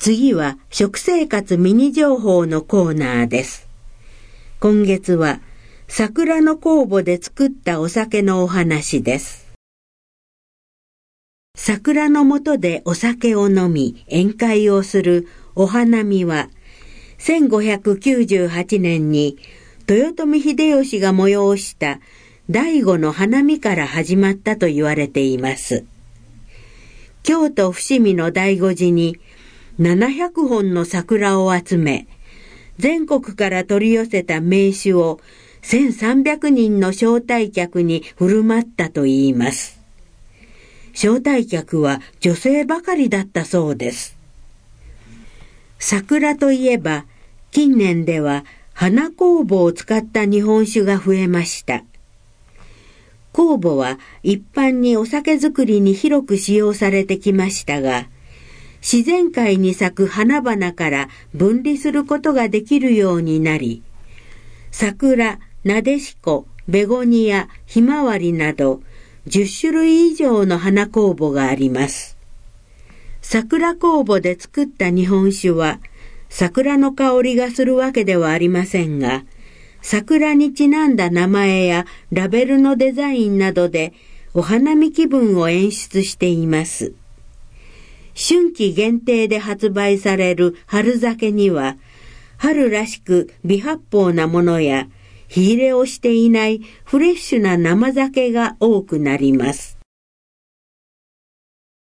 次は食生活ミニ情報のコーナーです。今月は桜の酵母で作ったお酒のお話です。桜の下でお酒を飲み宴会をするお花見は、1598年に豊臣秀吉が催した第五の花見から始まったと言われています。京都伏見の醍醐寺に700本の桜を集め、全国から取り寄せた名酒を1300人の招待客に振る舞ったといいます。招待客は女性ばかりだったそうです。桜といえば、近年では花酵母を使った日本酒が増えました。酵母は一般にお酒造りに広く使用されてきましたが、自然界に咲く花々から分離することができるようになり、桜、なでしこ、ベゴニア、ひまわりなど10種類以上の花酵母があります。桜酵母で作った日本酒は、桜の香りがするわけではありませんが、桜にちなんだ名前やラベルのデザインなどでお花見気分を演出しています。春季限定で発売される春酒には、春らしく微発泡なものや、火入れをしていないフレッシュな生酒が多くなります。